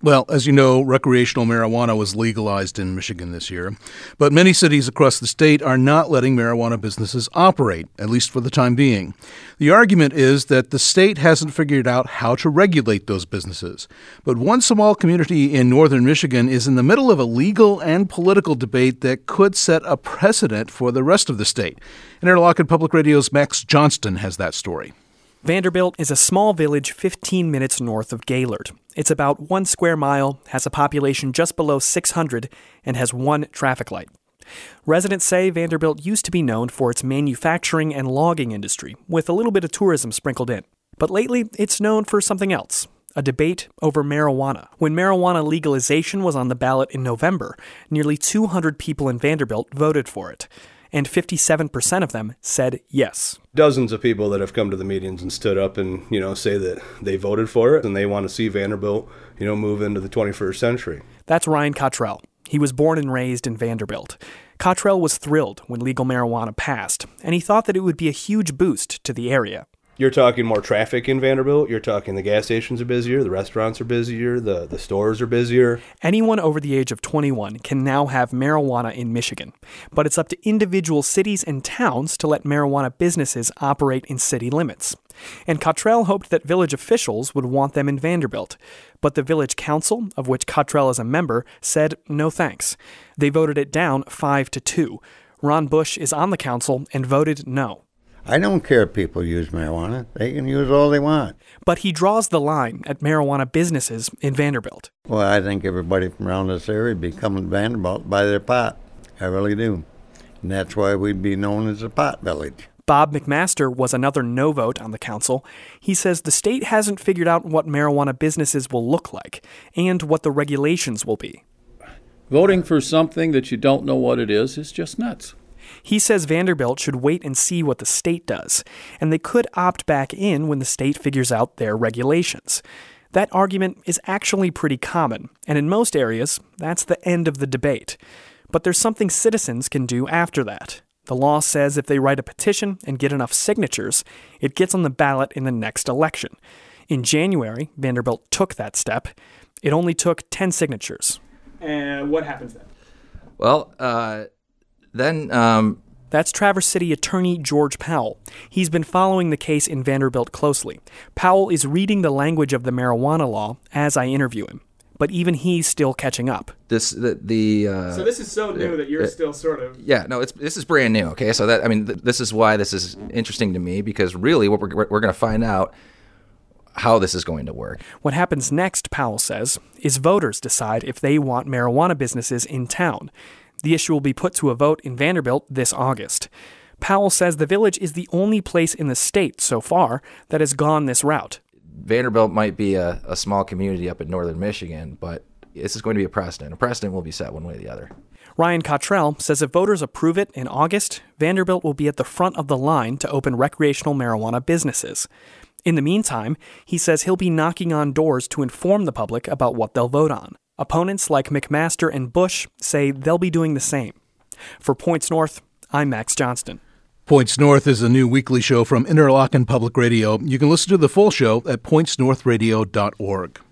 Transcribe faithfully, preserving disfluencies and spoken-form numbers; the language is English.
Well, as you know, recreational marijuana was legalized in Michigan this year, but many cities across the state are not letting marijuana businesses operate, at least for the time being. The argument is that the state hasn't figured out how to regulate those businesses. But one small community in northern Michigan is in the middle of a legal and political debate that could set a precedent for the rest of the state. Interlochen Public Radio's Max Johnston has that story. Vanderbilt is a small village fifteen minutes north of Gaylord. It's about one square mile, has a population just below six hundred, and has one traffic light. Residents say Vanderbilt used to be known for its manufacturing and logging industry, with a little bit of tourism sprinkled in. But lately, it's known for something else, a debate over marijuana. When marijuana legalization was on the ballot in November, nearly two hundred people in Vanderbilt voted for it, and fifty-seven percent of them said yes. Dozens of people that have come to the meetings and stood up and, you know, say that they voted for it and they want to see Vanderbilt, you know, move into the twenty-first century. That's Ryan Cottrell. He was born and raised in Vanderbilt. Cottrell was thrilled when legal marijuana passed, and he thought that it would be a huge boost to the area. You're talking more traffic in Vanderbilt. You're talking the gas stations are busier, the restaurants are busier, the, the stores are busier. Anyone over the age of twenty-one can now have marijuana in Michigan, but it's up to individual cities and towns to let marijuana businesses operate in city limits. And Cottrell hoped that village officials would want them in Vanderbilt, but the village council, of which Cottrell is a member, said no thanks. They voted it down five to two. Ron Bush is on the council and voted no. I don't care if people use marijuana. They can use all they want. But he draws the line at marijuana businesses in Vanderbilt. Well, I think everybody from around this area would be coming to Vanderbilt by their pot. I really do. And that's why we'd be known as a pot village. Bob McMaster was another no vote on the council. He says the state hasn't figured out what marijuana businesses will look like and what the regulations will be. Voting for something that you don't know what it is is just nuts. He says Vanderbilt should wait and see what the state does, and they could opt back in when the state figures out their regulations. That argument is actually pretty common, and in most areas, that's the end of the debate. But there's something citizens can do after that. The law says if they write a petition and get enough signatures, it gets on the ballot in the next election. In January, Vanderbilt took that step. It only took ten signatures. And what happens then? Well, uh... Then, um... That's Traverse City Attorney George Powell. He's been following the case in Vanderbilt closely. Powell is reading the language of the marijuana law as I interview him. But even he's still catching up. This, the... the uh, so this is so new uh, that you're uh, still sort of... Yeah, no, it's this is brand new, okay? So that, I mean, th- this is why this is interesting to me, because really what we're, we're going to find out how this is going to work. What happens next, Powell says, is voters decide if they want marijuana businesses in town. The issue will be put to a vote in Vanderbilt this August. Powell says the village is the only place in the state so far that has gone this route. Vanderbilt might be a, a small community up in northern Michigan, but this is going to be a precedent. A precedent will be set one way or the other. Ryan Cottrell says if voters approve it in August, Vanderbilt will be at the front of the line to open recreational marijuana businesses. In the meantime, he says he'll be knocking on doors to inform the public about what they'll vote on. Opponents like McMaster and Bush say they'll be doing the same. For Points North, I'm Max Johnston. Points North is a new weekly show from Interlochen Public Radio. You can listen to the full show at points north radio dot org.